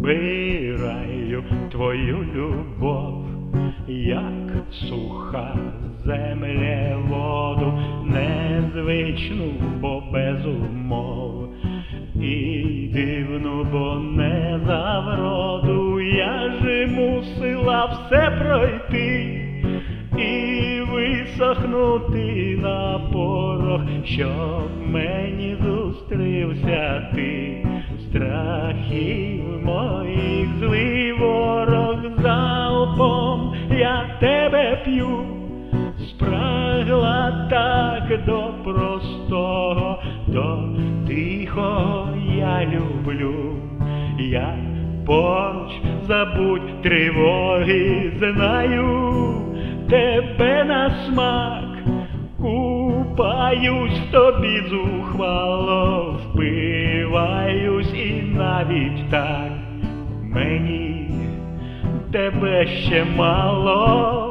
вбираю твою любов, як суха земля воду, незвичну, бо без умов, і дивну, бо не за вроду. Я ж мусила все пройти і висохнути на порох, щоб мені зустрівся ти. Страхів моїх злий ворог, залпом я тебе п'ю. Спрагла так до простого, до тихого я люблю. Я поруч, забудь тривоги, знаю тебе на смак. Купаюсь в тобі зухвало, впиваюсь і навіть так. Мені тебе ще мало.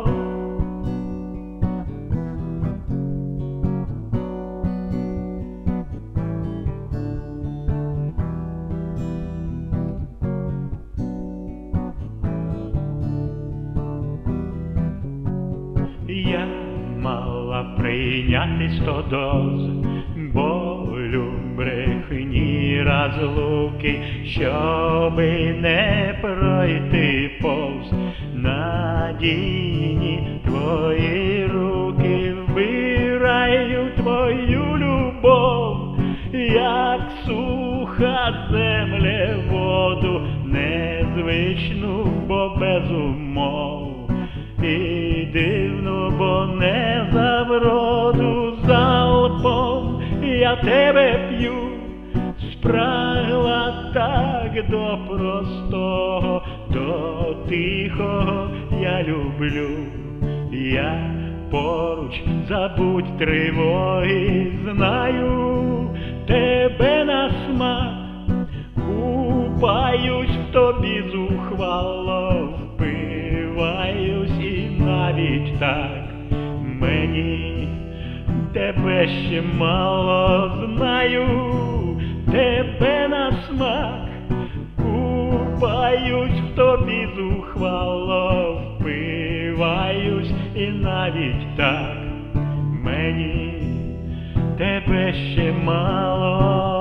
Я мала прийняти 100 доз болю, брехні, розлуки, щоби не пройти повз. Надійні твої руки, вбираю твою любов, як суха земля воду, незвичну, бо без умов, і дивну, бо не за вроду. Залпом я тебе п'ю. Спрагла так до простого, до тихого я люблю. Я поруч, забудь тривоги, знаю тебе на смак. Купаюсь в тобі зухвало, впиваюсь і навіть так. Мені тебе ще мало, знаю тебе на смак. Купаюсь в тобі зухвало, впиваюсь і навіть так. Мені тебе ще мало.